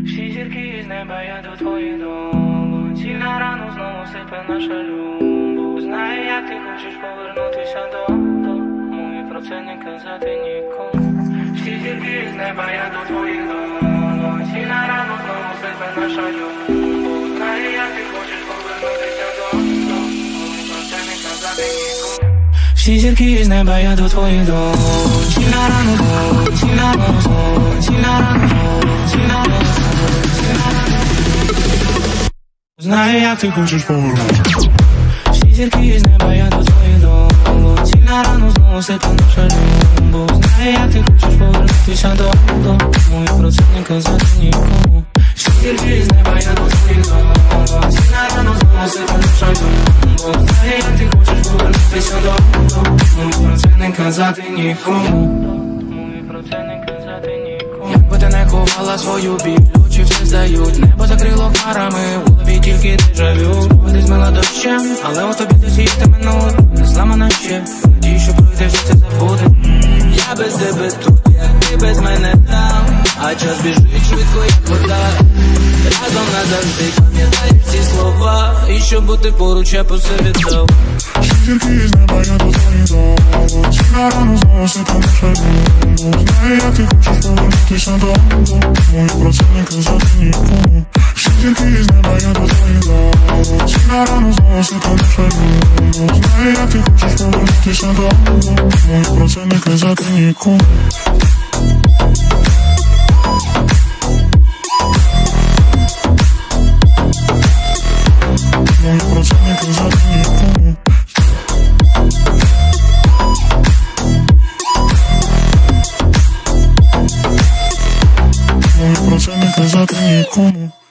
Всі зірки з неба, я до твоїх долонь. На рану знову сипе наша любов. Знаю, як ти хочеш повернутися додому, і про це не казати нікому. Всі зірки з неба, я до твоїх долонь. На рану знову сипе наша любов. Знаю, як ти хочеш повернутися додому, і про це не казати нікому. Всі зірки з неба, я до твоїх долонь. На рану знову, на рану знову, на рану знову. Знаю, як ти хочеш повернути. Всі зірки з неба, я до твоїх долонь. На рану знову сипе наша любов. Знаю, як ти хочеш повернутися додому, і про це не казати нікому. Всі зірки з неба, я до твоїх долонь. На рану знову сипе наша любов. Знаю, як ти хочеш повернутися додому, і про це не казати нікому. Якби ти не ховала свою біль, очі все здають. Небо закрило хмарами, в голові тільки дежавю. Води змила дощем, але у тобі досі те минуле. Не зламана ще, надію, що пройде все це забуде. Я без тебе тут, як ти без мене там. А час біжить швидко, як вода. Разом назавжди пам'ятаєш ці слова. І щоб бути поруч, я по собі дав. Всі зірки з неба, я до твоїх долонь. На рану знову сипе наша любов. Знаю, як ти хочеш повернутися додому, і про це не казати нікому. Всі зірки з неба, я до твоїх долонь. На рану знову сипе наша любов. Знаю, як ти хочеш повернутися додому, і про це не казати нікому. І про це не казати нікому. І про це не казати нікому.